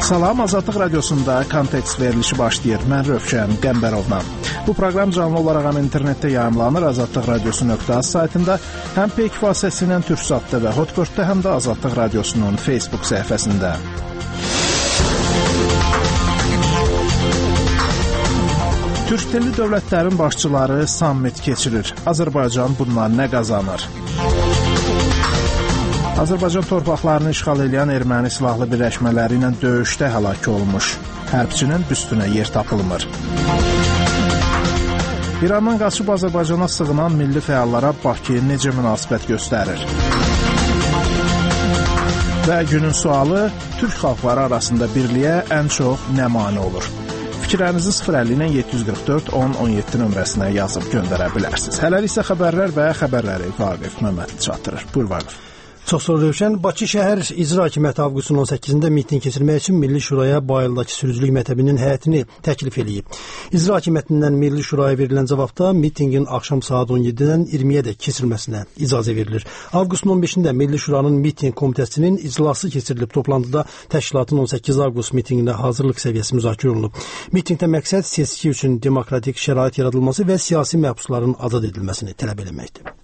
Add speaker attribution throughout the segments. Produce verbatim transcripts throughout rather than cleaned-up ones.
Speaker 1: Salam, Azadlıq Radiosunda Kontekst verilişi başlayır. Mən Rövşən Qəmbərovla. Bu proqram canlı olaraq həm internetdə yayımlanır, azadlıq radiosu nöqtə az saytında, həm Peyk vasitəsilə Türksatda və Hotbird-də, həm də Azadlıq Radiosunun Facebook səhifəsində. Türk dilli dövlətlərin başçıları sammit keçirir. Azərbaycan bundan nə qazanır? Azərbaycan torpaqlarını işğal edən erməni silahlı birləşmələri ilə döyüşdə həlak olmuş. Hərbçinin büstünə yer tapılmır. İrandan qaçıb Azərbaycana sığınan milli fəallara Bakı necə münasibət göstərir? Və günün sualı, Türk xalqları arasında birliyə ən çox nə mane olur? Fikirlərinizi sıfır əlli ilə yeddi yüz qırx dörd on on yeddi nömrəsinə yazıb göndərə bilərsiniz. Hələlik isə xəbərlər və xəbərləri Vaqif Məmməd çatdırır. Buyur Vaqif.
Speaker 2: Çox sağ ol Rövşən. Bakı şəhər İcra Hakimiyyəti avqustun on səkkizində miting keçirmək üçün Milli Şuraya Bayıldakı sürücülük məktəbinin həyətini təklif eləyib. İcra Hakimiyyətindən Milli Şuraya verilən cavabda mitingin axşam saat on yeddidən iyirmiyədək keçirilməsinə icazə verilir. Avqustun on beşində Milli Şuranın miting komitəsinin iclası keçirilib. Toplantıda təşkilatın on səkkiz avqust mitinginə hazırlıq səviyyəsi müzakirə olunub. Mitingdə məqsəd seçki üçün demokratik şərait yaradılması və siyasi məhbusların azad edilməsini tələb etməkdir.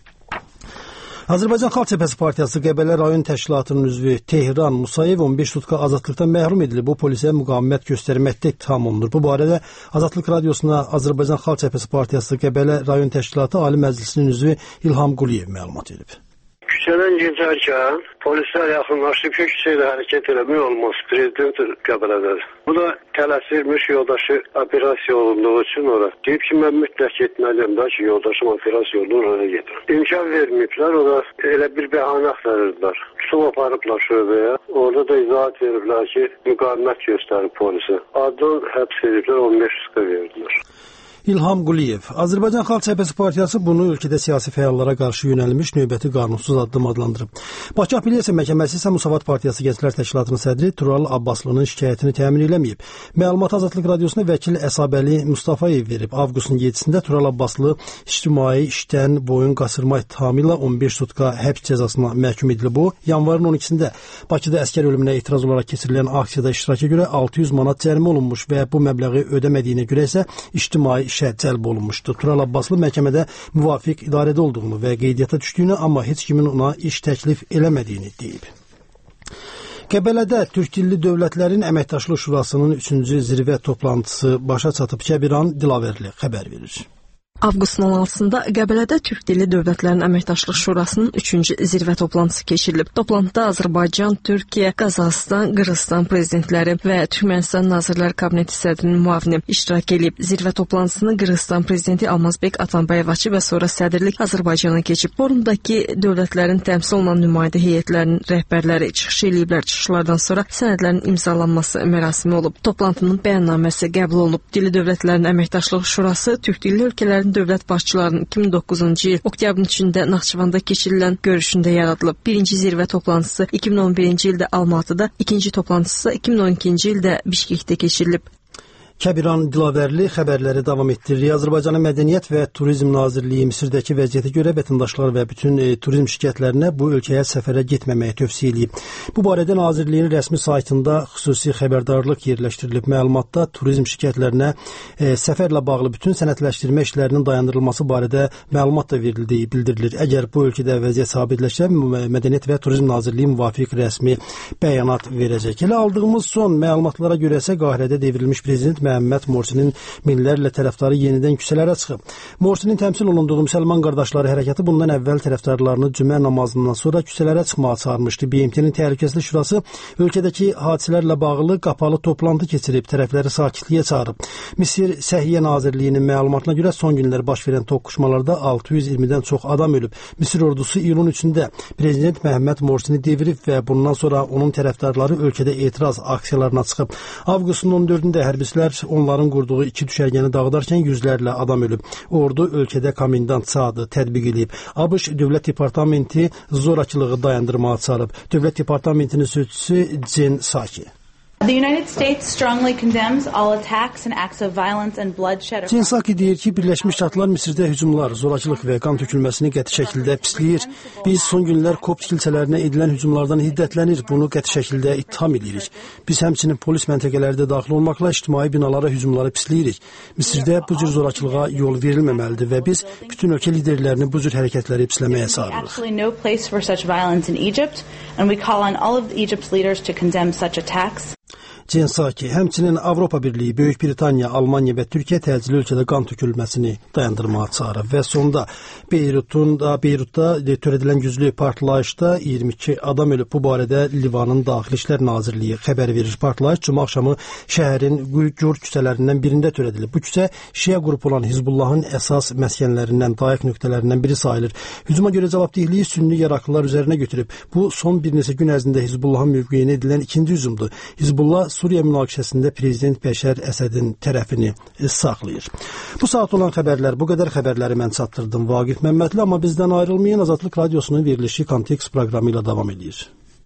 Speaker 2: Azərbaycan Xalq Cəbhəsi Partiyası Qəbələ rayon təşkilatının üzvü Tehran Musayev on beş sutka azadlıqdan məhrum edilib. Bu polisə müqavimət göstərməkdə ittiham olunur. Bu barədə Azadlıq Radiosuna Azərbaycan Xalq Cəbhəsi Partiyası Qəbələ rayon təşkilatı Ali Məclisinin üzvü İlham Quliyev məlumat verib.
Speaker 3: Küçədən keçərkən polislər yaxınlaşıb ki, küçəyə hərəkət eləmək olmaz. Prezident Qəbələdədir. Bu da tələsirmiş yoldaşı operasiya olunduğu üçün ora. Deyib ki, mən mütləq getməliyəm da ki, yoldaşım operasiya olunur, oraya gedir. İmkan verməyiblər, o da elə bir bəhanə axtarırdılar. Tutub aparıblar şöbəyə. Orada da izahat veriblər ki, müqavimət göstərib polisə. Adın həbs ediblər, on beş sutka verdilər.
Speaker 2: İlham Quliyev. Azərbaycan Xalq Cəbhəsi Partiyası bunu ölkədə siyasi fəallara qarşı yönəlmiş növbəti qanunsuz addım adlandırıb. Bakı Apellyasiya Məhkəməsi isə Müsavat Partiyası Gənclər Təşkilatının sədri Tural Abbaslı'nın şikayətini təmin eləməyib. Məlumat Azadlıq Radiosuna vəkil Əsabəli Mustafayev verib. Avqustun yeddisində Tural Abbaslı ictimai işdən boyun qasırma ittihamı ilə on beş sutka həbs cəzasına məhkum edilib. Bu, yanvarın on ikisində Bakıda əskər ölümünə etiraz olaraq keçirilən aksiyada iştiraka görə altı yüz manat cərimə olunmuş və bu məbləği ödəmədiyinə görə isə ictimai işə cəlb olunmuşdu. Tural Abbaslı məhkəmədə müvafiq idarədə olduğunu və qeydiyyata düşdüyünü, amma heç kimin ona iş təklif eləmədiyini deyib. Qəbələdə Türk dilli dövlətlərin əməkdaşlıq şurasının üçüncü zirvə toplantısı başa çatıb. Kəbiran Dilaverli xəbər verir.
Speaker 4: Avqustun on altısında Qəbələdə Türk dilli dövlətlərin əməkdaşlıq şurasının üçüncü zirvə toplantısı keçirilib. Toplantıda Azərbaycan, Türkiyə, Qazaxıstan, Qırğızstan prezidentləri və Türkmənistan Nazirlər Kabineti sədrinin müavini iştirak edib. Zirvə toplantısını Qırğızstan prezidenti Almazbek Atambayevaçı və sonra sədrlik Azərbaycana keçib. Forumdakı dövlətlərin təmsil olunan nümayəndə heyətlərinin rəhbərləri çıxış eləyiblər. Çıxışlardan sonra sənədlərin imzalanması mərasimi olub. Toplantının bəyannaməsi qəbul olunub. Dilli dövlətlərin əməkdaşlıq şurası Türk dilli ölkələrin dövlət başçılarının iki min doqquzuncu il oktyabrın üçündə Naxçıvanda keçirilən görüşündə yaradılıb. Birinci zirvə toplantısı iki min on birinci ildə Almatıda, ikinci toplantısı iki min on ikinci ildə Bişkekdə keçirilib.
Speaker 2: Kəbiran Dilaverli xəbərləri davam etdirir. Azərbaycanın Mədəniyyət və Turizm Nazirliyi Misirdəki vəziyyətə görə vətəndaşlar və bütün e, turizm şirkətlərinə bu ölkəyə səfərə getməməyi tövsiyə edib. Bu barədə Nazirliyin rəsmi saytında xüsusi xəbərdarlıq yerləşdirilib. Məlumatda turizm şirkətlərinə e, səfərlə bağlı bütün sənədləşdirmə işlərinin dayandırılması barədə məlumat da verildiyi bildirilir. Əgər bu ölkədə vəziyyət sabitləşsə, Mədəniyyət və Turizm Nazirliyi müvafiq rəsmi bəyanat verəcək. Elə aldığımız son məlumatlara görə isə Qahirədə devrilmiş prezident Məhəmməd Morsinin minlərlə tərəfdarı yenidən küçələrə çıxıb. Morsinin təmsil olunduğu Müsəlman Qardaşları Hərəkatı bundan əvvəl tərəfdarlarını cümə namazından sonra küçələrə çıxmağa çağırmışdı. B M T-nin Təhlükəsizlik Şurası ölkədəki hadisələrlə bağlı qapalı toplantı keçirib, tərəfləri sakitliyə çağırıb. Misir Səhiyyə Nazirliyinin məlumatına görə son günlər baş verən toqquşmalarda altı yüz iyirmidən çox adam ölüb. Misir ordusu iyulun üçündə prezident Məhəmməd Morsini devirib və bundan sonra onun tərəfdarları ölkədə etiraz aksiyalarına çıxıb. Avqustun on dördündə hərbçilər onların qurduğu iki düşərgəni dağıdarkən yüzlərlə adam ölüb. Ordu ölkədə komendant saatı tətbiq edib. ABŞ Dövlət Departamenti zorakılığı dayandırmağa çağırıb. Dövlət Departamentinin sözçüsü Jen Psaki. Censaki deyir ki, Birləşmiş Ştatlar Misirdə hücumlar, zorakılıq və qan tökülməsini qəti şəkildə pisləyir. Biz son günlər kopt kilsələrinə edilən hücumlardan hiddətlənir, bunu qəti şəkildə ittiham edirik. Biz həmçinin polis məntəqələrdə daxil olmaqla ictimai binalara hücumları pisləyirik. Misirdə bu cür zorakılığa yol verilməməlidir və biz bütün ölkə liderlərini bu cür hərəkətləri pisləməyə çağırırıq. Censaki həmçinin Avropa Birliyi, Böyük Britaniya, Almaniya və Türkiyə təcili ölkədə qan tökülməsini dayandırmağa çağırıb və sonda Beyrutun da Beyrutda törədilən güclü partlayışda iyirmi iki adam ölüb. Bu barədə Livanın Daxili İşlər Nazirliyi xəbər verir. Partlayış cümə axşamı şəhərin Gür küçələrindən birində törədilib. Bu küçə Şiə qrupu olan Hizbullahın əsas məskənlərindən, dayaq nöqtələrindən biri sayılır. Hücuma görə cavabdehliyi sünni yaraqlılar üzərinə götürüb. Bu son bir neçə gün ərzində Hizbullahın mövqeyinə edilən ikinci hücumdur. Hizbullah Suriya münaqişəsində Prezident Bəşər Əsədin tərəfini saxlayır. Bu saat olan xəbərlər bu qədər. Xəbərləri mən çatdırdım Vaqif Məmmədli, amma bizdən ayrılmayın. Azadlıq Radiosunun verilişi Kontekst proqramı ilə davam edir.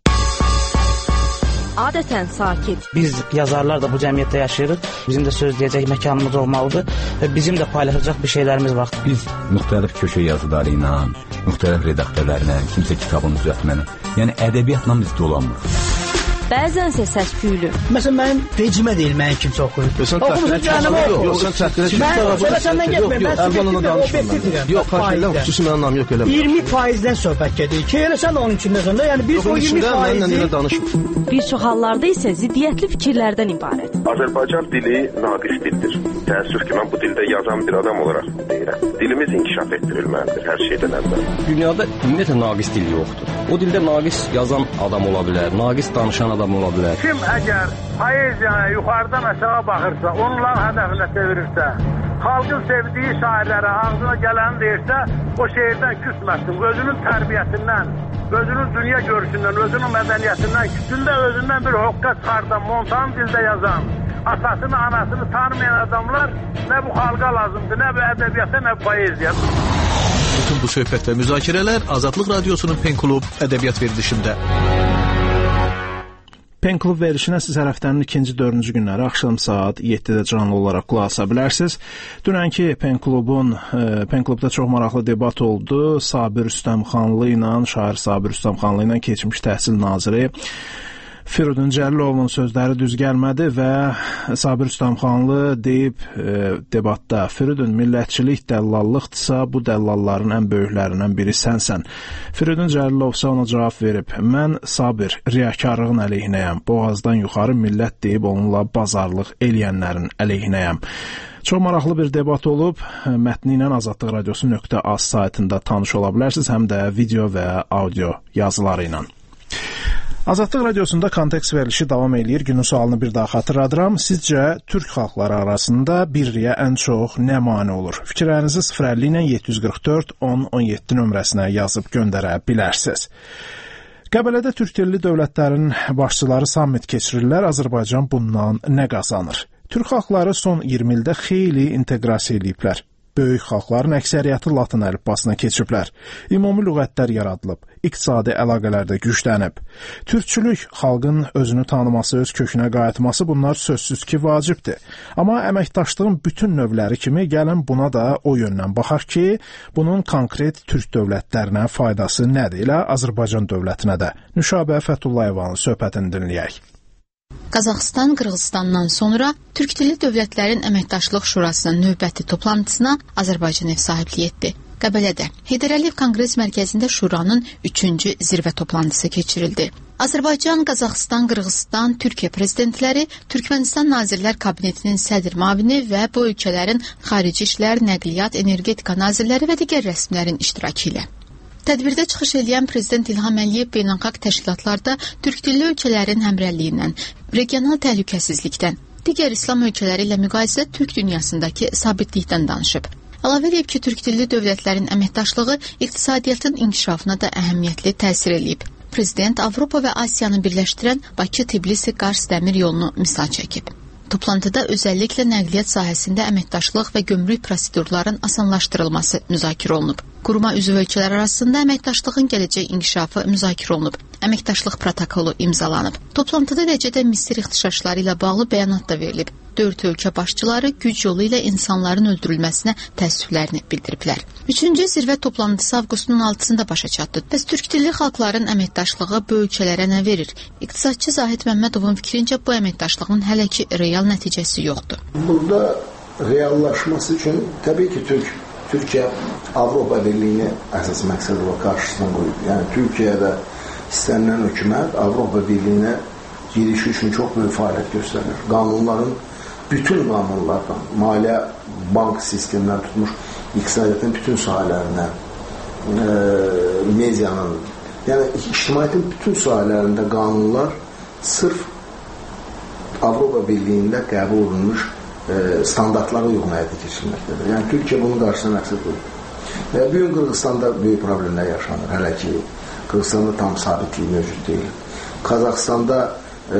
Speaker 5: Adətən sakit.
Speaker 6: Biz yazarlar da bu cəmiyyətdə yaşayırıq. Bizim də söz deyəcək məkanımız olmalıdır və bizim də paylaşacaq bir şeylərimiz var.
Speaker 7: Biz müxtəlif köşə yazıları ilə, müxtəlif redaktörlərlə, kimsə kitabını düzəltməni, yəni ədəbiyyatla biz dolanmırıq.
Speaker 5: Bəzənsə səs-küylü.
Speaker 8: Məsələn, mənim vecimə deyil, mənim kimsə oxuyub. Oxumusun canımı oxu.
Speaker 9: Yox, sən çəkdirə ki,
Speaker 8: mən səndən getməyim, mən
Speaker 9: Əvvəlana danışmıram. Yox, xahiş edirəm, xüsusi mənim anlam yox elə.
Speaker 8: iyirmi faizdən söhbət gedir ki, elə sən onun içindəsən də, yəni biz o iyirmi faizi...
Speaker 5: Bir çox hallarda isə ziddiyyətli fikirlərdən ibarət.
Speaker 10: Azərbaycan dili naqis dildir. Təəssüf ki, mən bu dildə yazan bir adam olaraq deyirəm. Dilimiz inkişaf etdirilməlidir hər şeydən əvvəl.
Speaker 9: Dünyada ümumiyyətlə naqis dil yoxdur. O dildə naqis yazan adam ola bilər, naqis danışan adam ola bilər.
Speaker 11: Kim əgər poeziyaya yuxarıdan aşağı baxırsa, onların hədəfinə çevirirsə, xalqın sevdiyi şairlərə ağzına gələni deyirsə, o şeirdən küsməsin. Özünün tərbiyəsindən, özünün dünya görüşündən, özünün mədəniyyətindən, kütündə özündən bir hoqqa çıxardan, montan dildə yazan, atasını, anasını tanımayan adamlar nə bu xalqa lazımdır, nə bu ədəbiyyata, nə bu poeziya.
Speaker 12: Bütün bu söhbət və müzakirələr Azadlıq Radiosunun Pen Klub ədəbiyyat verilişində.
Speaker 1: Pen Klub verilişinə siz hər həftənin ikinci, dördüncü günləri axşam saat yeddidə canlı olaraq qulaq asa bilərsiniz. Dünənki Pen Klubun, e, Pen Klubda çox maraqlı debat oldu. Sabir Rüstəmxanlı ilə, şair Sabir Rüstəmxanlı ilə keçmiş təhsil naziri Firidun Cəllilovun sözləri düz gəlmədi və Sabir Rüstəmxanlı deyib e, debatda, Firidun, millətçilik dəllallıqdırsa, bu dəllalların ən böyüklərindən biri sənsən. Firidun Cəllilov isə ona cavab verib, mən Sabir, riyakarlığın əleyhinəyəm, boğazdan yuxarı millət deyib onunla bazarlıq eləyənlərin əleyhinəyəm. Çox maraqlı bir debat olub, mətni ilə azadlıq radiosu nöqtə az saytında tanış ola bilərsiniz, həm də video və audio yazıları ilə. Azadlıq Radiosunda Kontekst verilişi davam eləyir. Günün sualını bir daha xatırladıram. Sizcə, türk xalqları arasında birliyə ən çox nə mane olur? Fikirlərinizi sıfır əlli ilə yeddi yüz qırx dörd on on yeddi nömrəsinə yazıb göndərə bilərsiniz. Qəbələdə türk dilli dövlətlərin başçıları sammit keçirirlər. Azərbaycan bundan nə qazanır? Türk xalqları son iyirmi ildə xeyli inteqrasiya ediblər. Böyük xalqların əksəriyyəti latın əlifbasına keçiblər. Ümumi lüğətlər yaradılıb, iqtisadi əlaqələrdə güclənib. Türkçülük, xalqın özünü tanıması, öz kökünə qayıtması bunlar sözsüz ki, vacibdir. Amma əməkdaşlığın bütün növləri kimi gəlin buna da o yöndən baxaq ki, bunun konkret türk dövlətlərinə faydası nədir? Elə Azərbaycan dövlətinə də. Nüşabə Fəthullayevanın söhbətini dinləyək.
Speaker 13: Qazaxıstan, Qırğızstandan sonra Türk dilli dövlətlərin əməkdaşlıq şurasının növbəti toplantısına Azərbaycan ev sahibliyi etdi. Qəbələdə Heydər Əliyev Konqres Mərkəzində şuranın üçüncü zirvə toplantısı keçirildi. Azərbaycan, Qazaxıstan, Qırğızstan, Türkiyə prezidentləri, Türkmənistan Nazirlər Kabinetinin sədr müavini və bu ölkələrin xarici işlər, nəqliyyat, energetika nazirləri və digər rəsmilərin iştirakı ilə. Tədbirdə çıxış edən Prezident İlham Əliyev beynəlxalq təşkilatlarda türk dilli ölkələrin həmrəyliyindən, regional təhlükəsizlikdən, digər İslam ölkələri ilə müqayisədə türk dünyasındakı sabitlikdən danışıb. Əlavə edib ki, türk dilli dövlətlərin əməkdaşlığı iqtisadiyyatın inkişafına da əhəmiyyətli təsir eləyib. Prezident Avropa və Asiyanı birləşdirən Bakı-Tbilisi-Qars dəmir yolunu misal çəkib. Toplantıda özəlliklə nəqliyyat sahəsində əməkdaşlıq və gömrük prosedurların asanlaşdırılması müzakirə olunub. Quruma üzv ölkələr arasında əməkdaşlığın gələcək inkişafı müzakirə olunub. Əməkdaşlıq protokolu imzalanıb. Toplantıda eləcə Misir ixtişaşları ilə bağlı bəyanat da verilib. Dörd ölkə başçıları güc yolu ilə insanların öldürülməsinə təəssüflərini bildiriblər. Üçüncü zirvə toplantısı avqustun on altısında başa çatdı. Bəs türk dilli xalqların əməkdaşlığı bu ölkələrə nə verir? İqtisadçı Zahid Məmmədovun fikrincə bu əməkdaşlığın hələ ki real nəticəsi yoxdur.
Speaker 14: Burada reallaşması üçün təbii ki Türk Türkiyə Avropa Birliyini əsas məqsəd olaraq qarşısına qoyub. Yəni Türkiyədə istənilən hökumət Avropa Birliyinə girişi üçün çox böyük fəaliyyət göstərir. Qanunların bütün qanunlardan, maliyyə, bank sistemindən tutmuş iqtisadiyyatın bütün sahələrinə, e, medianın, yəni ictimaiyyətin bütün sahələrində qanunlar sırf Avropa Birliyində qəbul olunmuş e, standartlara uyğun həyata keçirilməkdədir. Yəni Türkiyə bunun qarşısına məqsəd qoyur. Və bu gün Qırğızstanda böyük problemlər yaşanır. Hələ ki Qırğızstanda tam sabitlik mövcud deyil. Qazaxstanda e,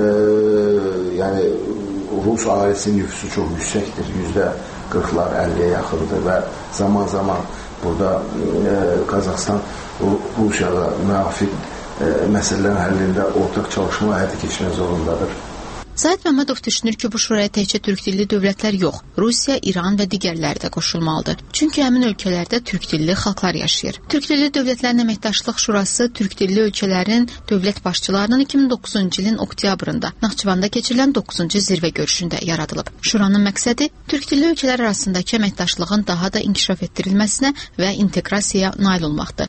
Speaker 14: yəni Rus ailəsinin nüfusu çox yüksəkdir. Yüzdə qırxlar, əlliyə yaxındır və zaman zaman burada e, Qazaxstan Rusiyada müvafiq e, məsələlərin həllində ortaq çalışma həyata keçirmək zorundadır.
Speaker 13: Zahid Məmmədov düşünür ki, bu şuraya təkcə türk dilli dövlətlər yox, Rusiya, İran və digərləri də qoşulmalıdır. Çünki həmin ölkələrdə türk dilli xalqlar yaşayır. Türk dilli dövlətlərin əməkdaşlıq şurası türk dilli ölkələrin dövlət başçılarının iki min doqquzuncu ilin oktyabrında Naxçıvanda keçirilən doqquzuncu zirvə görüşündə yaradılıb. Şuranın məqsədi türk dilli ölkələr arasındakı əməkdaşlığın daha da inkişaf etdirilməsinə və inteqrasiyaya nail olmaqdır.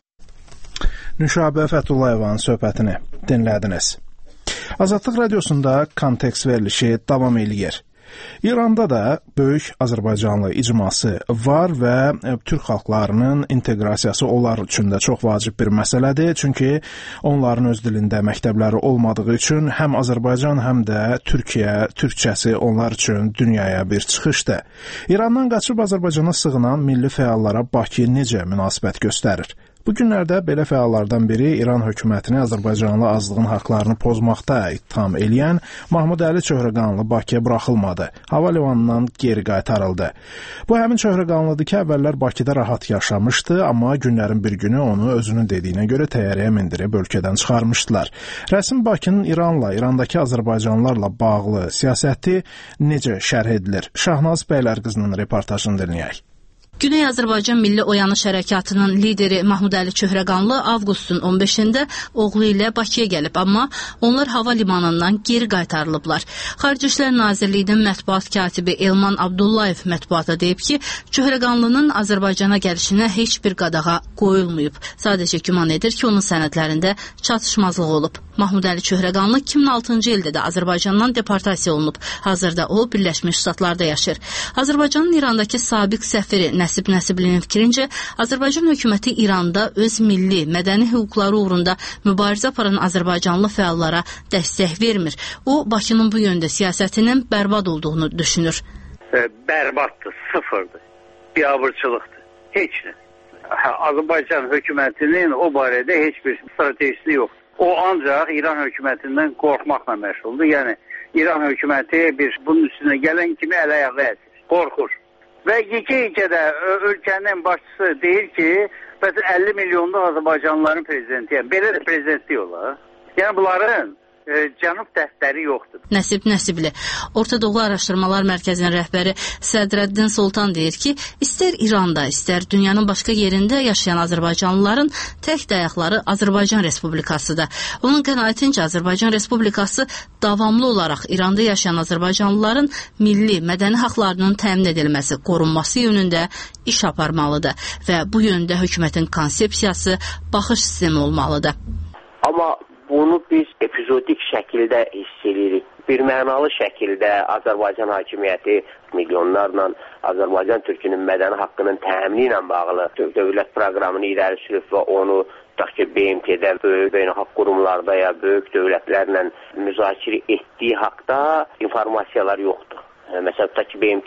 Speaker 1: Nüşabə Fəthullayevanın söhbətini dinlədiniz. Azadlıq radiosunda kontekst verilişi davam eləyir. İranda da böyük Azərbaycanlı icması var və türk xalqlarının inteqrasiyası onlar üçün də çox vacib bir məsələdir. Çünki onların öz dilində məktəbləri olmadığı üçün həm Azərbaycan, həm də Türkiyə türkçəsi onlar üçün dünyaya bir çıxışdır. İrandan qaçıb Azərbaycana sığınan milli fəallara Bakı necə münasibət göstərir? Bu günlərdə belə fəallardan biri İran hökumətini Azərbaycanlı azlığın haqlarını pozmaqda ittiham eləyən Mahmud Əli Çöhrəqanlı Bakıya buraxılmadı. Hava limanından geri qaytarıldı. Bu həmin Çöhrəqanlıdır ki, əvvəllər Bakıda rahat yaşamışdı, amma günlərin bir günü onu özünün dediyinə görə təyyarəyə mindirib ölkədən çıxarmışdılar. Rəsmi Bakının İranla, İrandakı Azərbaycanlılarla bağlı siyasəti necə şərh edilir? Şahnaz Bəylərqızının reportajını dinləyək.
Speaker 15: Güney Azərbaycan Milli Oyanış Hərəkatının lideri Mahmud Əli Çöhrəqanlı avqustun on beşində oğlu ilə Bakıya gəlib, amma onlar hava limanından geri qaytarılıblar. Xarici İşlər Nazirliyinin mətbuat katibi Elman Abdullayev mətbuata deyib ki, Çöhrəqanlının Azərbaycana gəlişinə heç bir qadağa qoyulmayıb. Sadəcə güman edir ki, onun sənədlərində çatışmazlıq olub. Mahmud Əli Çöhrəqanlı iki min altıncı ildə də Azərbaycandan deportasiya olunub. Hazırda o, Birləşmiş Ştatlarda yaşır. Azərbaycanın İrandakı sabiq səfiri Nəsib Nəsiblinin fikrincə, Azərbaycan hökuməti İranda öz milli, mədəni hüquqları uğrunda mübarizə aparan Azərbaycanlı fəallara dəstək vermir. O, Bakının bu yöndə siyasətinin bərbad olduğunu düşünür.
Speaker 11: Bərbaddır, sıfırdır, biabırçılıqdır, heç nə. Azərbaycan hökumətinin o barədə heç bir stratejisi yoxdur. O ancaq İran hökumətindən qorxmaqla məşğuldur. Yəni, İran hökuməti bir bunun üstünə gələn kimi əl-ayağı əsir, qorxur. Və yekə-yekə də ölkənin başçısı deyir ki, əlli milyonluq Azərbaycanlıların prezidentiyəm. Belə də prezidentlik olar. Yəni, bunların e, cənub dəstəri yoxdur.
Speaker 15: Nəsib Nəsibli, Orta Doğu Araşdırmalar Mərkəzinin rəhbəri Sədrəddin Soltan deyir ki, istər İranda, istər dünyanın başqa yerində yaşayan Azərbaycanlıların tək dayaqları Azərbaycan Respublikasıdır. Onun qənaətincə Azərbaycan Respublikası davamlı olaraq İranda yaşayan Azərbaycanlıların milli, mədəni haqlarının təmin edilməsi, qorunması yönündə iş aparmalıdır və bu yöndə hökumətin konsepsiyası, baxış sistemi olmalıdır.
Speaker 16: Amma bunu biz epizodik şəkildə hiss edirik. Bir mənalı şəkildə Azərbaycan hakimiyyəti milyonlarla Azərbaycan türkünün mədəni haqqının təmini ilə bağlı dövlət proqramını irəli sürüb və onu tutaq ki, B M T-də, böyük beynəlxalq qurumlarda ya böyük dövlətlərlə müzakirə etdiyi haqda informasiyalar yoxdur. Məsələn, tutaq ki, B M T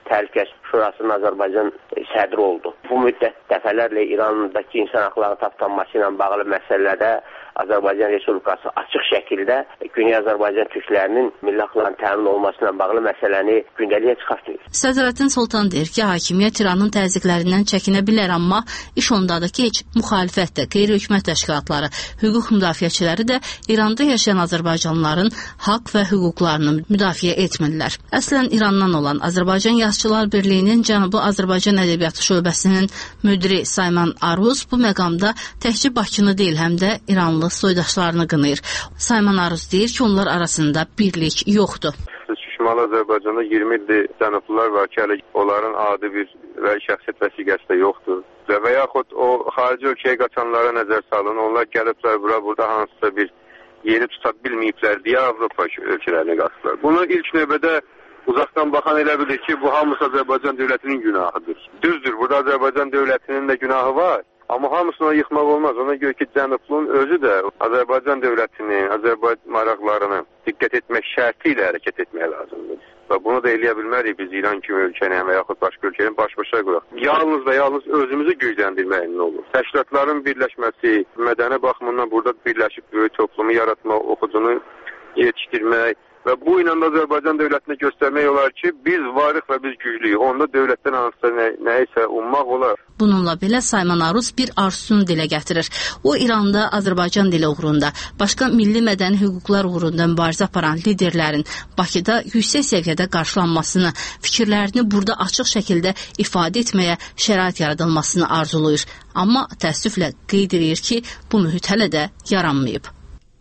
Speaker 16: Təhlükəsizlik Şurasının Azərbaycan sədri oldu. Bu müddət dəfələrlə İrandakı insan haqları tapdanması ilə bağlı məsələdə Azərbaycan Respublikası açıq şəkildə Güney Azərbaycan türklərinin milli haqlarının təmin olması ilə bağlı məsələni gündəliyə çıxartmır.
Speaker 15: Sədrəddin Soltan deyir ki, hakimiyyət İranın təzyiqlərindən çəkinə bilər, amma iş ondadır ki, heç müxalifət də, qeyri-hökumət təşkilatları, hüquq müdafiəçiləri də İranda yaşayan azərbaycanlıların haqq və hüquqlarını müdafiə etmirlər. Əslən İrandan olan Azərbaycan Yazıçılar Birliyinin Cənubi Azərbaycan Ədəbiyyatı şöbəsinin müdiri Sayman Aruz bu məqamda təkcə Bakını deyil, həm də İranlı soydaşlarını qınayır. Sayman Aruz deyir ki, onlar arasında birlik yoxdur.
Speaker 17: Şimali Azərbaycanda iyirmi ildir cənublular var ki, hələ onların adi bir və şəxsiyyət vəsiqəsi də yoxdur. Və yaxud o xarici ölkəyə qaçanlara nəzər salın, onlar gəliblər bura, burada hansısa bir yeri tuta bilməyiblər deyə Avropa ölkələrinə qaçırlar. Bunu ilk növbədə uzaqdan baxan elə bilir ki, bu hamısı Azərbaycan dövlətinin günahıdır. Düzdür, burada Azərbaycan dövlətinin də günahı var. Amma hamısını yıxmaq olmaz. Ona görə ki, cənubluğun özü də Azərbaycan dövlətinin, Azərbaycan maraqlarını diqqət etmək şərti ilə hərəkət etmək lazımdır. Və bunu da eləyə bilmərik biz İran kimi ölkəni və yaxud başqa ölkəni baş-başa qoyaq. Yalnız və yalnız özümüzü gücləndirməklə olur. Təşkilatların birləşməsi, mədəni baxımından burada birləşib böyük toplumu yaratmaq, oxucunu yetişdirmək və bu ilə də Azərbaycan dövlətinə göstərmək olar ki, biz varıq və biz güclüyük. Onda dövlətdən hansısa nə, nəyisə ummaq olar.
Speaker 15: Bununla belə Sayman Aruz bir arzusunu dilə gətirir. O, İranda Azərbaycan dili uğrunda, başqa milli mədəni hüquqlar uğrunda mübarizə aparan liderlərin Bakıda yüksək səviyyədə qarşılanmasını, fikirlərini burada açıq şəkildə ifadə etməyə şərait yaradılmasını arzulayır. Amma təəssüflə qeyd edir ki, bu mühit hələ də yaranmayıb.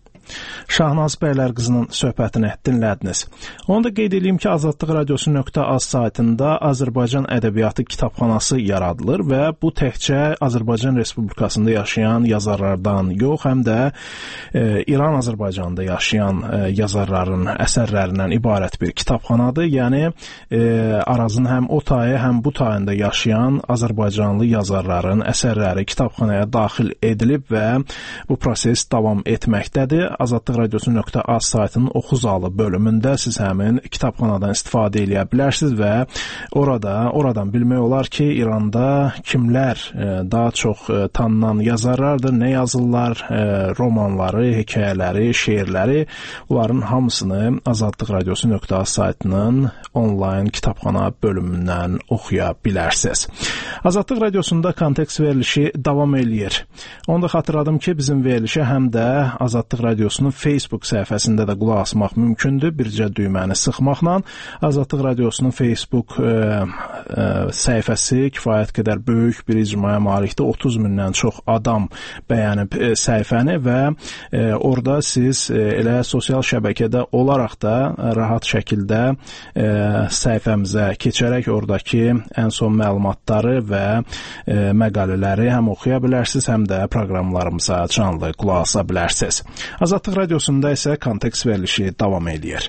Speaker 1: Şahnaz Bəylərqızının söhbətini dinlədiniz. Onu da qeyd edeyim ki, azadlıq radiosu nöqtə az saytında Azərbaycan ədəbiyyatı kitabxanası yaradılır və bu təkcə Azərbaycan Respublikasında yaşayan yazarlardan yox, həm də e, İran Azərbaycanında yaşayan e, yazarların əsərlərindən ibarət bir kitabxanadır. Yəni e, Arazın həm o tayı, həm bu tayında yaşayan Azərbaycanlı yazarların əsərləri kitabxanaya daxil edilib və bu proses davam etməkdədir. Azadlıq radiosu nöqtə az saytının oxuzalı bölümündə siz həmin kitabxanadan istifadə edə bilərsiniz və orada, oradan bilmək olar ki, İranda kimlər daha çox tanınan yazarlardır, nə yazırlar, romanları, hekayələri, şeirləri, bunların hamısını Azadlıq radiosu nöqtə az saytının onlayn kitabxana bölümündən oxuya bilərsiniz. Azadlıq radiosunda kontekst verilişi davam eləyir. Onu da xatırladım ki, bizim verilişə həm də Azadlıq radiosunun Facebook səhifəsində də qulaq asmaq mümkündür. Bircə düyməni sıxmaqla Azadlıq radiosunun Facebook e, e, səhifəsi kifayət qədər böyük bir icmaya malikdir. otuz mindən çox adam bəyənib e, səhifəni və e, orada siz e, elə sosial şəbəkədə olaraq da rahat şəkildə e, səhifəmizə keçərək oradakı ən son məlumatları və e, məqalələri həm oxuya bilərsiniz, həm də proqramlarımıza canlı qulaq asa bilərsiniz. Azadlıq radiosunda isə kontekst verilişi davam edir.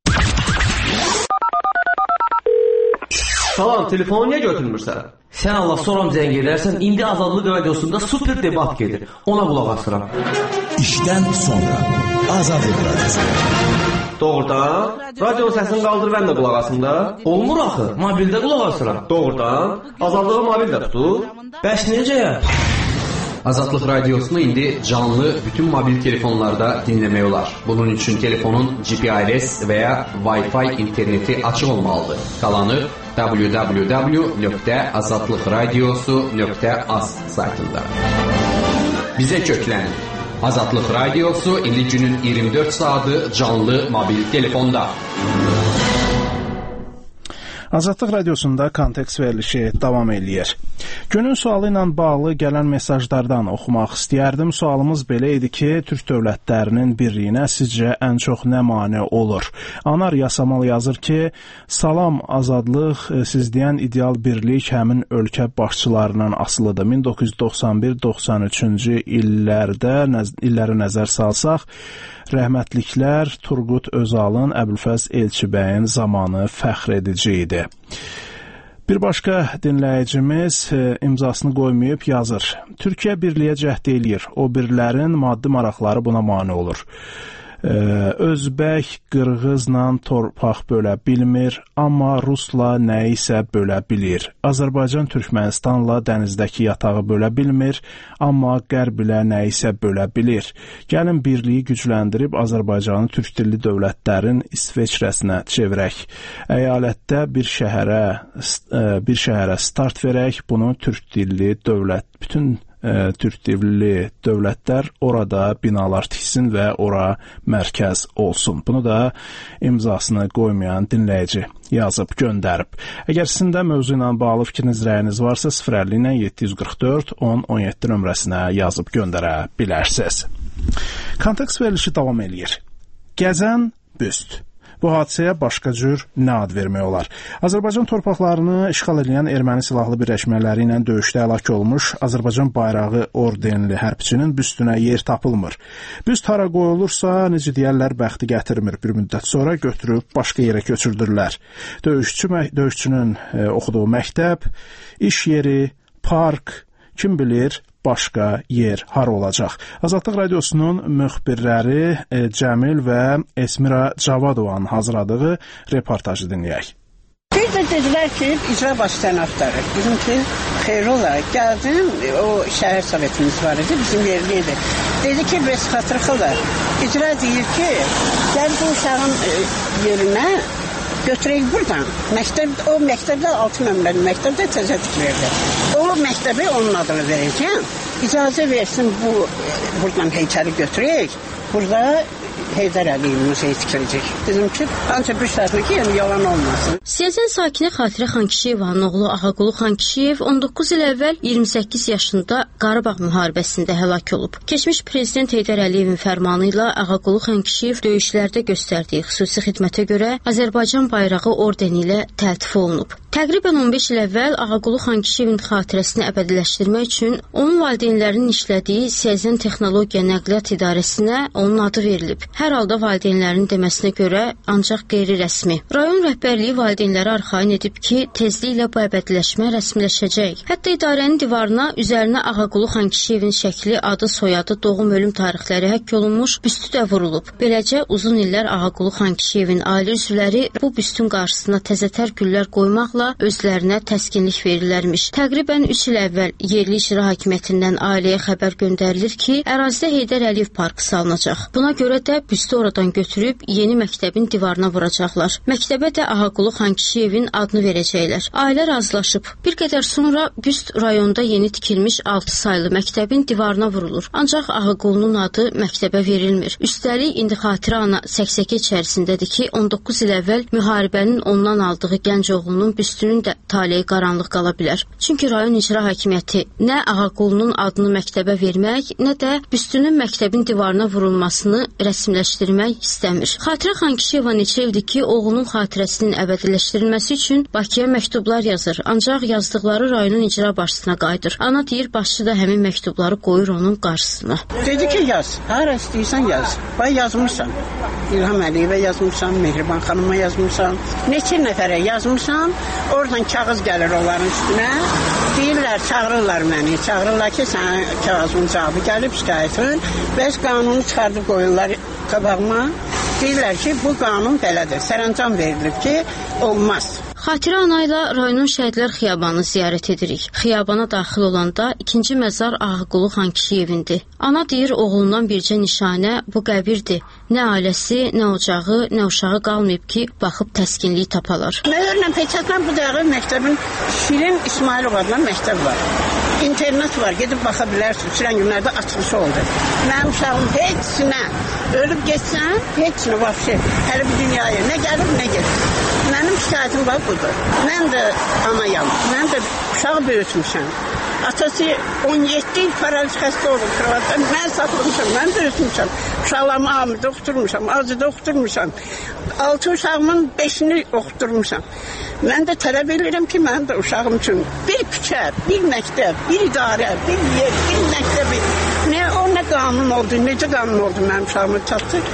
Speaker 18: Salam, telefonu niyə götürmürsən? Sən Allah soram zəng edərsən, indi Azadlıq radiosunda super debat gedir. Ona qulaq asıram.
Speaker 19: İşdən sonra Azadlıq radiosu.
Speaker 18: Doğrudan? Radio səsini qaldır, mən də qulaq asım da. Olmur axı, mobildə qulaq asıram. Doğrudan? Azadlığı mobildə tutur. Bəs necə?
Speaker 20: Azadlıq radiosunu indi canlı bütün mobil telefonlarda dinləmək olar. Bunun üçün telefonun G P R S və ya Wi-Fi interneti açıq olmalıdır. Qalanı w w w nöqtə azadlıq radiosu nöqtə az saytında. Bizə köklənin. Azadlıq radiosu indi günün iyirmi dörd saatı canlı mobil telefonda.
Speaker 1: Azadlıq radiosunda kontekst verilişi davam eləyir. Günün sualı ilə bağlı gələn mesajlardan oxumaq istəyərdim. Sualımız belə idi ki, Türk dövlətlərinin birliyinə sizcə ən çox nə mane olur? Anar Yasamal yazır ki, salam Azadlıq, siz deyən ideal birlik həmin ölkə başçılarından asılıdır. min doqquz yüz doxsan bir doxsan üçüncü illərdə illəri nəzər salsaq, rəhmətliklər Turqut Özalın, Əbülfəz Elçibəyin zamanı fəxr edici idi. Bir başqa dinləyicimiz e, imzasını qoymayıb yazır. Türkiyə birliyə cəhd eləyir. O birlərin maddi maraqları buna mane olur. Özbək qırğızla torpaq bölə bilmir, amma rusla nəyisə bölə bilir. Azərbaycan Türkmənistanla dənizdəki yatağı bölə bilmir, amma qərb ilə nəyisə bölə bilir. Gəlin birliyi gücləndirib Azərbaycanı türk dilli dövlətlərin İsveçrəsinə çevirək. Əyalətdə bir şəhərə bir şəhərə start verək, bunu türk dilli dövlət, bütün e, türk dilli dövlətlər orada binalar tiksin və ora mərkəz olsun. Bunu da imzasını qoymayan dinləyici yazıb göndərib. Əgər sizin də mövzu ilə bağlı fikriniz, rəyiniz varsa sıfır əlli ilə yeddi yüz qırx dörd on on yeddi nömrəsinə yazıb göndərə bilərsiniz. Kontekst verilişi davam eləyir. Gəzən büst. Bu hadisəyə başqa cür nə ad vermək olar? Azərbaycan torpaqlarını işğal edən erməni silahlı birləşmələri ilə döyüşdə həlak olmuş Azərbaycan bayrağı ordenli hərbçinin büstünə yer tapılmır. Büst hara qoyulursa, necə deyərlər, bəxti gətirmir. Bir müddət sonra götürüb başqa yerə köçürdürlər. Döyüşçü, döyüşçünün e, oxuduğu məktəb, iş yeri, park, kim bilir, başqa yer har olacaq. Azadlıq Radiosunun müxbirləri e, Cəmil və Esmira Cavadovanın hazırladığı reportajı dinləyək.
Speaker 21: Bir də dedilər ki, icra başçılarını axtarır. Bizimki xeyir olaraq gəldim, o şəhər sovetimiz var idi, bizim yerliydi. Dedi ki, biz xatırxılar. İcra deyir ki, gəl bu uşağın e, yerinə götürək buradan. Məktəb, o məktəbdə altı nömrəli məktəbdə təzə tikilirdi. O məktəbi onun adını verəcəm. İcazə versin bu buradan heykəli götürək. Burada Heydər Əliyev muzeyi tikiləcək. Bizimki ancaq bir şərtlə ki, yəni yalan olmasın.
Speaker 22: Siyəzən sakini Xatirə Xankişiyevanın oğlu Ağaqulu Xankişiyev on doqquz il əvvəl iyirmi səkkiz yaşında Qarabağ müharibəsində həlak olub. Keçmiş prezident Heydər Əliyevin fərmanı ilə Ağaqulu Xankişiyev döyüşlərdə göstərdiyi xüsusi xidmətə görə Azərbaycan bayrağı ordeni ilə təltif olunub. Təqribən on beş il əvvəl Ağaqulu Xankişiyevin xatirəsini əbədiləşdirmək üçün onun valideynlərinin işlədiyi Siyəzən Texnologiya Nəqliyyat İdarəsinə onun adı verilib. Hər halda valideynlərin deməsinə görə ancaq qeyri-rəsmi. Rayon rəhbərliyi valideynləri arxayın edib ki, tezliklə bu əbədiləşmə rəsmiləşəcək. Hətta idarənin divarına üzərinə Ağaqulu Xankişiyevin şəkli, adı, soyadı, doğum, ölüm tarixləri həkk olunmuş büstü də vurulub. Beləcə uzun illər Ağaqulu Xankişiyevin ailə üzvləri bu büstün qarşısına təzətər güllər qoymaqla özlərinə təskinlik verirlərmiş. Təqribən üç il əvvəl yerli icra hakimiyyətindən ailəyə xəbər göndərilir ki, ərazidə Heydər Əliyev parkı salınacaq. Buna görə də büstü oradan götürüb yeni məktəbin divarına vuracaqlar. Məktəbə də Ağaqulu Xankişiyevin adını verəcəklər. Ailə razılaşıb. Bir qədər sonra büst rayonda yeni tikilmiş altı saylı məktəbin divarına vurulur. Ancaq Ağaqulunun adı məktəbə verilmir. Üstəlik indi Xatirə ana səksəkə içərisindədir ki, on doqquz il əvvəl müharibənin ondan aldığı gənc oğlunun büstünün də taleyi qaranlıq qala bilər. Çünki rayon icra hakimiyyəti nə Ağaqulunun adını məktəbə vermək, nə də büstünün məktəbin divarına vurulmasını rəsmiləşdirmək istəmir. Xatirə Xankişiyeva neçə ildir ki, oğlunun xatirəsinin əbədiləşdirilməsi üçün Bakıya məktublar yazır, ancaq yazdıqları rayonun icra başçısına qayıdır. Ana deyir, başçı da həmin məktubları qoyur onun qarşısına.
Speaker 21: Dedi ki, yaz, hara istəyirsən yaz. Bay yazmışsan. İlham Əliyevə yazmışsan, Mehriban xanıma yazmışsan, neçə nəfərə yazmışsan, oradan kağız gəlir onların üstünə, deyirlər, çağırırlar məni, çağırırlar ki, sən kağızın cavabı gəlib şikayətin, bəs qanunu çıxardıb qoyurlar qabağıma, deyirlər ki, bu qanun belədir, sərəncam verilib ki, olmaz.
Speaker 22: Xatirə ana ilə rayonun Şəhidlər Xiyabanını ziyarət edirik. Xiyabana daxil olanda ikinci məzar Ağaqulu Xankişiyevindir. Ana deyir, oğlundan bircə nişanə bu qəbirdir. Nə ailəsi, nə ocağı, nə uşağı qalmayıb ki, baxıb təskinlik tapalar.
Speaker 21: Mələrlə peçatla bu dağı məktəbin Şirin İsmailov adlı məktəb var. İnternet var, gedib baxa bilərsiniz. Sürən günlərdə açılışı oldu. Mənim uşağım heçsinə ölüb geçsən, heçsinə vəxşi, hələ bir dünyaya nə gəlib, nə gedib. Mənim şikayətim var budur. Mən də anayam, mən də uşağı böyütmüşəm. Atası on yeddi il paraliz xəstə olub. Mən saxlamışam, mən böyütmüşəm. Uşaqlarımı amida oxuturmuşam, azıda oxuturmuşam. Altı uşağımın beşini oxuturmuşam. Mən də tələb edirəm ki, mən də uşağım üçün bir küçə, bir məktəb, bir idarə, bir yer, bir məktəbi. Nə, o nə qanun oldu, necə qanun oldu mənim uşağımı çatdı.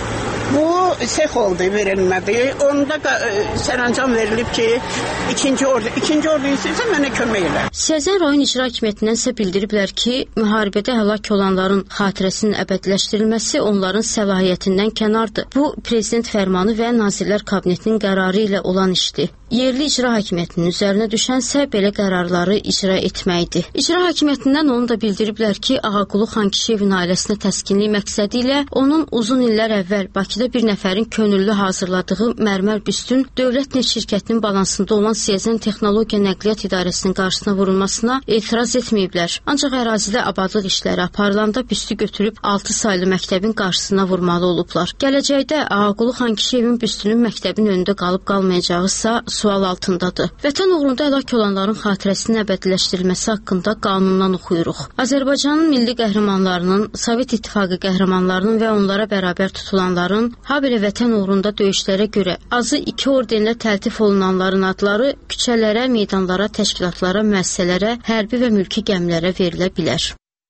Speaker 21: Bu sex oldu, verilmədi. Onda sərəncam verilib ki, ikinci ordu, ikinci ordu isə mənə kömək elə.
Speaker 22: Siyəzən rayon icra hakimiyyətindən isə bildiriblər ki, müharibədə həlak olanların xatirəsinin əbədiləşdirilməsi onların səlahiyyətindən kənardır. Bu, prezident fərmanı və Nazirlər Kabinetinin qərarı ilə olan işdir. Yerli icra hakimiyyətinin üzərinə düşənsə belə qərarları icra etməkdir. İcra hakimiyyətindən onu da bildiriblər ki, Ağaqulu Xankişiyevin ailəsinə təskinlik məqsədi ilə onun uzun illər əvvəl Bakıda bir nəfərin könüllü hazırladığı mərmər büstün Dövlət Neft şirkətinin balansında olan Siyəzən Texnologiya Nəqliyyat İdarəsinin qarşısına vurulmasına etiraz etməyiblər. Ancaq ərazidə abadlıq işləri aparılanda büstü götürüb altı saylı məktəbin qarşısına vurmalı olublar. Gələcəkdə Ağaqulu Xankişiyevin büstünün məktəbin önündə qalıb qalmayacağısa sual altındadır. Vətən uğrunda həlak olanların xatirəsinin əbədiləşdirilməsi haqqında qanundan oxuyuruq. Azərbaycanın milli qəhrəmanlarının, Sovet İttifaqı qəhrəmanlarının və onlara bərabər tutulanların, habelə vətən uğrunda döyüşlərə görə azı iki ordenlə təltif olunanların adları küçələrə, meydanlara, təşkilatlara, müəssisələrə, hərbi və mülki gəmilərə verilə bilər.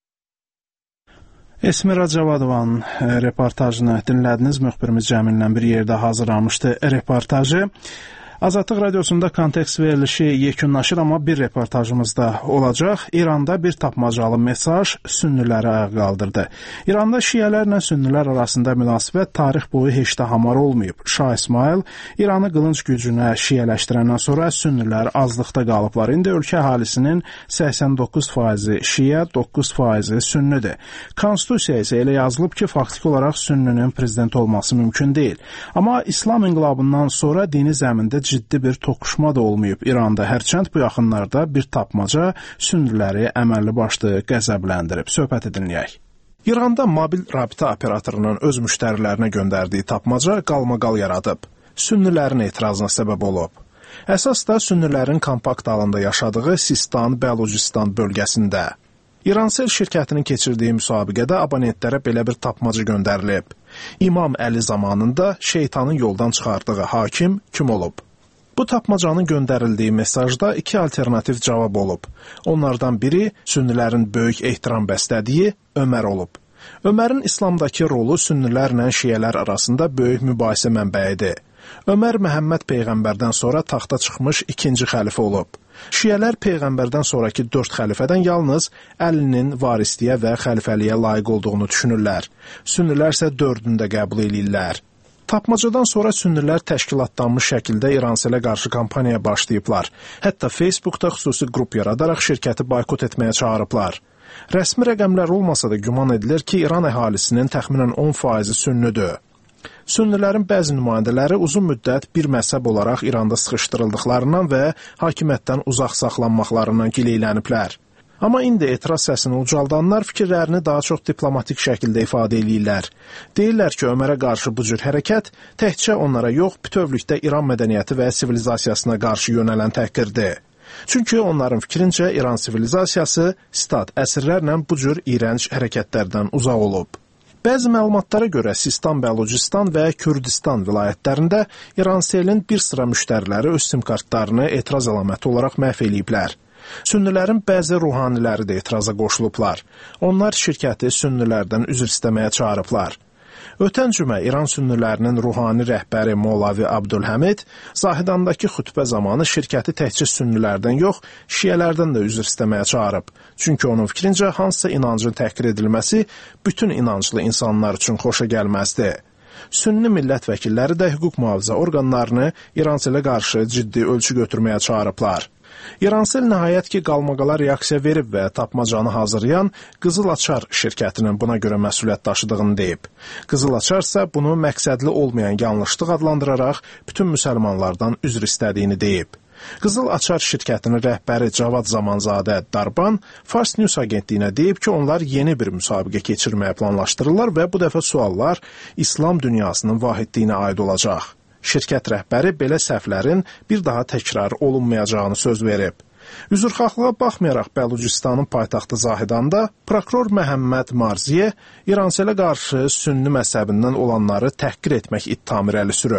Speaker 1: Esmira Cavadovanın reportajını dinlədiniz. Müxbirimiz Cəmillə bir yerdə hazırlamışdı reportajı. Azadlıq Radiosunda kontekst verilişi yekunlaşır, amma bir reportajımız da olacaq. İranda bir tapmacalı mesaj sünniləri ayağa qaldırdı. İranda şiələrlə sünnilər arasında münasibət tarix boyu heç də hamar olmayıb. Şah İsmail İranı qılınc gücünə şiələşdirəndən sonra sünnilər azlıqda qalıblar. İndi ölkə əhalisinin səksən doqquz faizi şiə, doqquz faizi sünnidir. Konstitusiya isə elə yazılıb ki, faktiki olaraq sünninin prezident olması mümkün deyil. Amma İslam inqilabından sonra dini zəmində ciddi bir toqquşma da olmayıb İranda. Hərçənd bu yaxınlarda bir tapmaca sünniləri əməlli başlı qəzəbləndirib. Söhbəti dinləyək. İranda mobil rabitə operatorunun öz müştərilərinə göndərdiyi tapmaca qalmaqal yaradıb. Sünnilərin etirazına səbəb olub. Əsas da sünnilərin kompakt halında yaşadığı Sistan, Bəlucistan bölgəsində. İransel şirkətinin keçirdiyi müsabiqədə abonentlərə belə bir tapmaca göndərilib. İmam Əli zamanında şeytanın yoldan çıxardığı hakim kim olub? Bu tapmacanın göndərildiyi mesajda iki alternativ cavab olub. Onlardan biri sünnilərin böyük ehtiram bəslədiyi Ömər olub. Ömərin İslamdakı rolu sünnilərlə şiələr arasında böyük mübahisə mənbəyidir. Ömər Məhəmməd Peyğəmbərdən sonra taxta çıxmış ikinci xəlifə olub. Şiələr Peyğəmbərdən sonraki dörd xəlifədən yalnız Əlinin varisliyə və xəlifəliyə layiq olduğunu düşünürlər. Sünnilər isə dördünü də qəbul edirlər. Tapmacadan sonra sünnilər təşkilatlanmış şəkildə İranselə qarşı kampaniya başlayıblar. Hətta Facebookda xüsusi qrup yaradaraq şirkəti boykot etməyə çağırıblar. Rəsmi rəqəmlər olmasa da güman edilir ki, İran əhalisinin təxminən on faizi sünnidir. Sünnilərin bəzi nümayəndələri uzun müddət bir məzhəb olaraq İranda sıxışdırıldıqlarından və hakimiyyətdən uzaq saxlanmaqlarından gileyləniblər. Amma indi etiraz səsini ucaldanlar fikirlərini daha çox diplomatik şəkildə ifadə edirlər. Deyirlər ki, Ömərə qarşı bu cür hərəkət təkcə onlara yox, bütövlükdə İran mədəniyyəti və sivilizasiyasına qarşı yönələn təhqirdir. Çünki onların fikrincə İran sivilizasiyası, stat, əsrlərlə bu cür iyrənc hərəkətlərdən uzaq olub. Bəzi məlumatlara görə Sistan, Bəlucistan və Kürdistan vilayətlərində İranselin bir sıra müştəriləri öz sim kartlarını etiraz əlaməti olaraq məhv eləyiblər. Sünnilərin bəzi ruhaniləri də etiraza qoşulublar. Onlar şirkəti sünnilərdən üzr istəməyə çağırıblar. Ötən cümə İran sünnilərinin ruhani rəhbəri Molavi Abdülhəmid Zahidandakı xütbə zamanı şirkəti təkcə sünnilərdən yox, şiələrdən də üzr istəməyə çağırıb. Çünki onun fikrincə hansısa inancın təhqir edilməsi bütün inanclı insanlar üçün xoşa gəlməzdi. Sünni millət vəkilləri də hüquq mühafizə orqanlarını İranselə qarşı ciddi ölçü götürməyə çağırıblar. İransel nəhayət ki, qalmaqala reaksiya verib və tapmacanı hazırlayan Qızıl Açar şirkətinin buna görə məsuliyyət daşıdığını deyib. Qızıl Açar isə bunu məqsədli olmayan yanlışlıq adlandıraraq bütün müsəlmanlardan üzr istədiyini deyib. Qızıl Açar şirkətinin rəhbəri Cavad Zamanzadə Darban Fars News agentliyinə deyib ki, onlar yeni bir müsabiqə keçirməyə planlaşdırırlar və bu dəfə suallar İslam dünyasının vahidliyinə aid olacaq. Şirkət rəhbəri belə səhvlərin bir daha təkrar olunmayacağını söz verib. Üzrxahlığa baxmayaraq Bəlucistanın paytaxtı Zahidanda prokuror Məhəmməd Marziyə İranselə qarşı sünni məzhəbindən olanları təhqir etmək ittihamı irəli sürüb.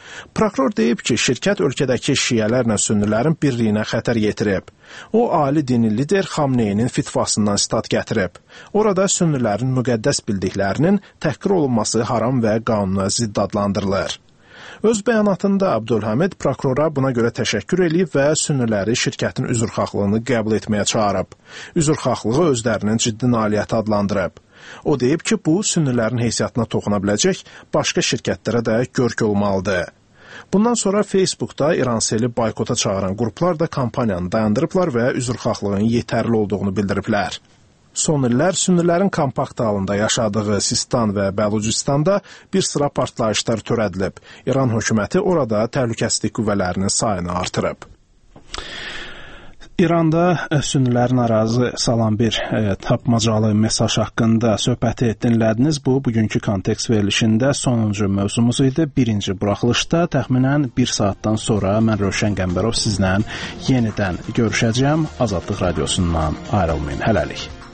Speaker 1: Prokuror deyib ki, şirkət ölkədəki şiələrlə sünnilərin birliyinə xətər yetirib. O, ali dini lider Xamneyinin fitvasından sitat gətirib. Orada sünnilərin müqəddəs bildiklərinin təhqir olunması haram və qanuna zidd adlandırılır. Öz bəyanatında Abdülhamid prokurora buna görə təşəkkür edib və sünniləri şirkətin üzrxahlığını qəbul etməyə çağırıb. Üzrxahlığı özlərinin ciddi nailiyyəti adlandırıb. O deyib ki, bu sünnilərin heysiyyatına toxuna biləcək başqa şirkətlərə də görk olmalıdır. Bundan sonra Facebookda İranseli boykota çağıran qruplar da kampaniyanı dayandırıblar və üzrxahlığın yetərli olduğunu bildiriblər. Son illər sünnilərin kompakt halında yaşadığı Sistan və Bəlucistanda bir sıra partlayışlar törədilib. İran hökuməti orada təhlükəsizlik qüvvələrinin sayını artırıb. İranda sünnilərin ərazi salan bir e, tapmacalı mesaj haqqında söhbəti dinlədiniz. Bu, bugünkü kontekst verilişində sonuncu mövzumuz idi. Birinci buraxılışda təxminən bir saatdan sonra mən Rövşən Qəmbərov sizlə yenidən görüşəcəyəm. Azadlıq Radiosundan ayrılmayın. Hələlik.